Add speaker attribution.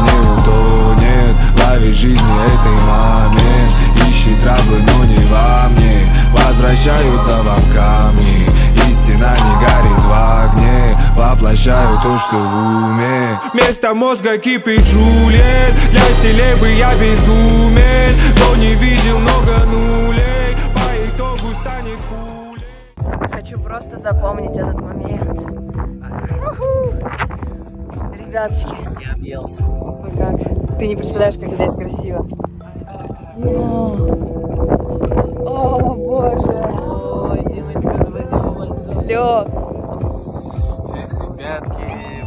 Speaker 1: не утонет. Лови жизни этой момент. Ищи траблы, но не во мне. Возвращаются вам камни. Истина не горит в огне. Воплощаю то, что в уме. Вместо мозга кипит Джульет. Для селебы я безумен. Но не видел много нулей. По итогу станет пулей.
Speaker 2: Хочу просто запомнить этот момент. Ребятушки,
Speaker 3: Я объелся.
Speaker 2: вы как? Ты не представляешь, как здесь красиво. О, боже.
Speaker 3: Ой, Димочка, спасибо большое.
Speaker 2: Лёг.
Speaker 3: Эх, ребятки.